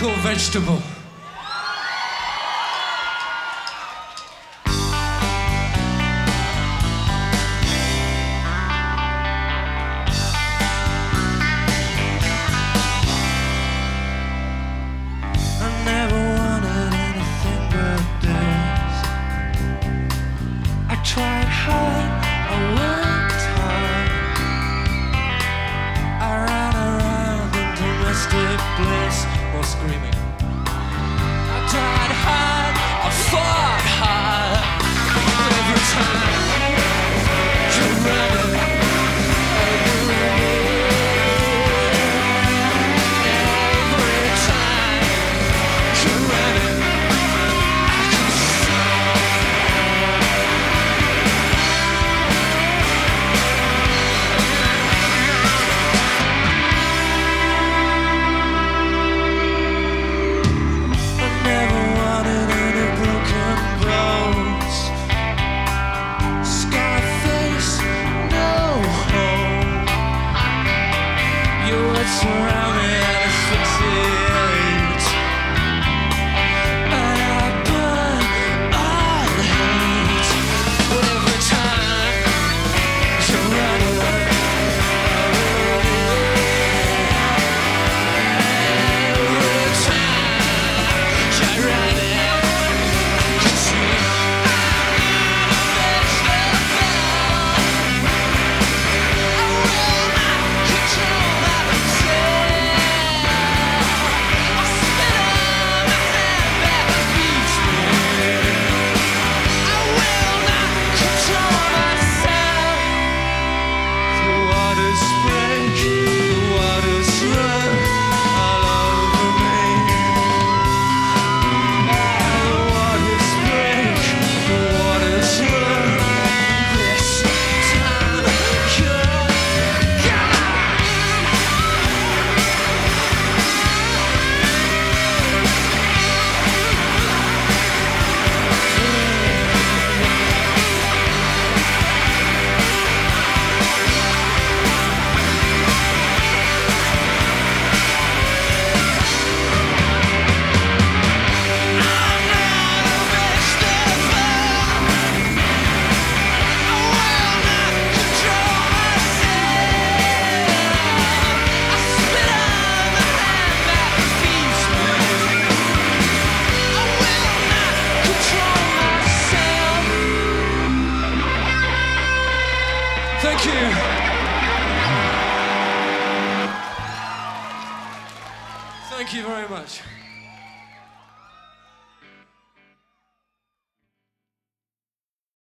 called Vegetable. Tried hard, I worked hard. I ran around in domestic bliss while screaming. I tried hard, I fought hard. Every time you run it, every time you run it. Surround me and asphyxiate, and I burn all hate. But every time you run away, every time you run away, I can see Thank you. Thank you very much.